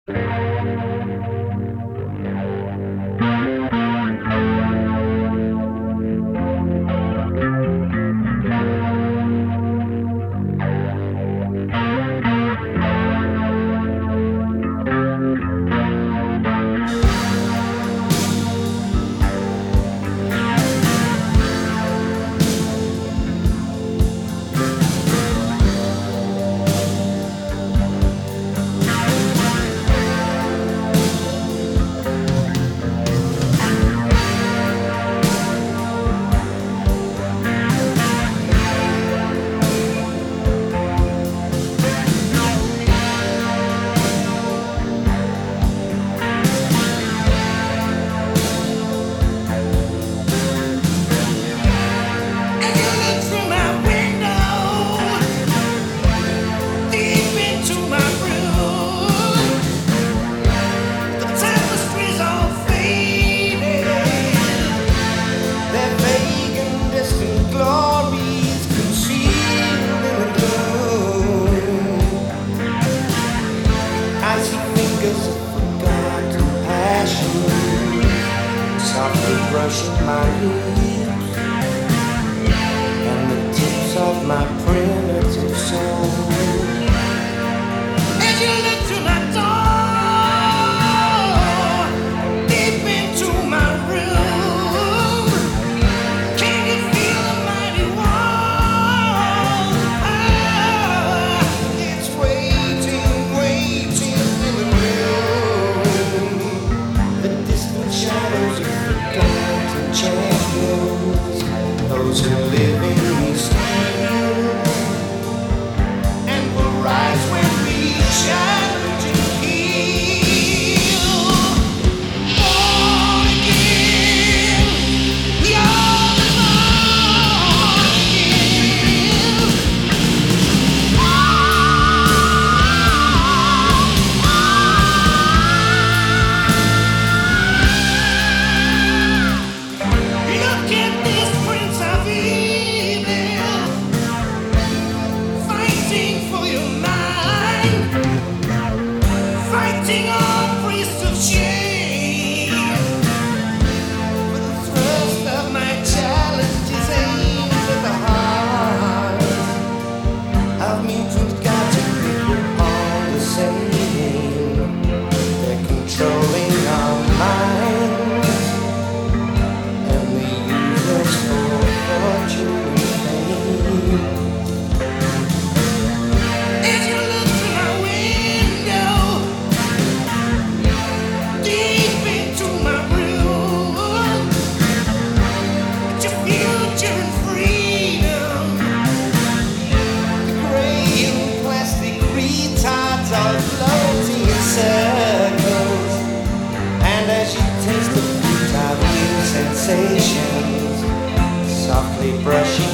Brushing my lips and the tips of my primitive soul. As you look through my door, deep into my room, can you feel the mighty wall? It's waiting in the room. The distant shadows of champions, those who live in me still, and will rise when we challenge and heal. Born again, you're born again. Look at this Prince of Evil, fighting for your mind, fighting all priests of shame. For the thrust of my challenge is aimed at the heart of mutants, got to people all the same. They're controlling our minds. Sensations softly brushing